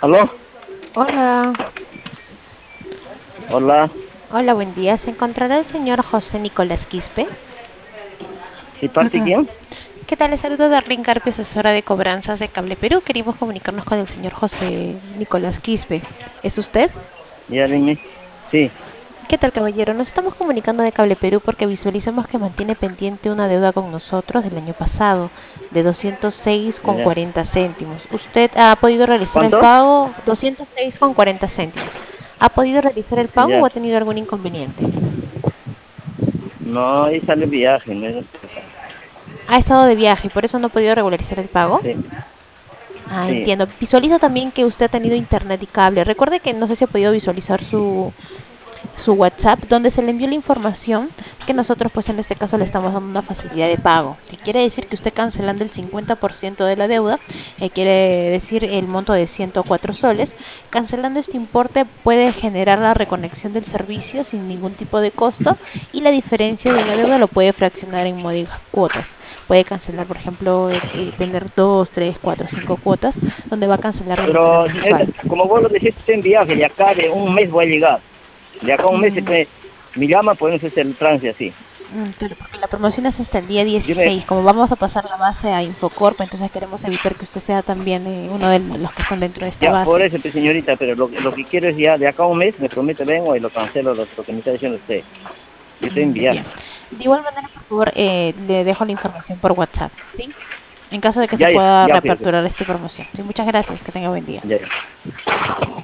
¿Aló? Hola, Hola. hola, buen día. ¿Se encontrará el señor José Nicolás Quispe? ¿Sí parte quién? ¿Qué tal? Les saludo Darlene Carpio, asesora de cobranzas de Cable Perú. Queríamos comunicarnos con el señor José Nicolás Quispe. ¿Es usted? Ya dime. Sí, ¿Qué tal, caballero? Nos estamos comunicando de Cable Perú porque visualizamos que mantiene pendiente una deuda con nosotros del año pasado de 206 con ya. 40 céntimos. ¿Usted ha podido realizar el ¿Cuánto? pago? 206 con 40 céntimos. ¿Ha podido realizar el pago o Ya. ha tenido algún inconveniente? No, ahí sale viaje, ¿no? Ha estado de viaje y por eso no ha podido regularizar el pago. Sí, Ah, sí. entiendo. Visualizo también que usted ha tenido internet y cable. Recuerde que no sé si ha podido visualizar su WhatsApp, donde se le envió la información que nosotros, pues en este caso, le estamos dando una facilidad de pago. Que quiere decir que usted cancelando el 50% de la deuda, quiere decir el monto de 104 soles, cancelando este importe puede generar la reconexión del servicio sin ningún tipo de costo y la diferencia de la deuda lo puede fraccionar en módicas cuotas. Puede cancelar, por ejemplo, tener 2, 3, 4, 5 cuotas, donde va a cancelar de manera Pero, señorita, mensual. como vos lo dijiste, estoy en viaje, de acá de un mes voy a llegar. De acá a un mes Mm, me llama, podemos hacer el trance así. Claro, porque la promoción es hasta el día Yo me, 16. Como vamos a pasar la base a Infocorp, entonces queremos evitar que usted sea también uno de los que están dentro de esta ya, por base. eso, pues, señorita, pero lo que quiero es ya, de acá a un mes, me promete, vengo y lo cancelo, lo que me está diciendo usted. Yo estoy en viaje. Bien. De igual manera, por favor, le dejo la información por WhatsApp, ¿sí? En caso de que se Ya, ya, pueda ya, pues, reaperturar esta promoción. Sí, muchas gracias. Que tenga buen día. ya, ya.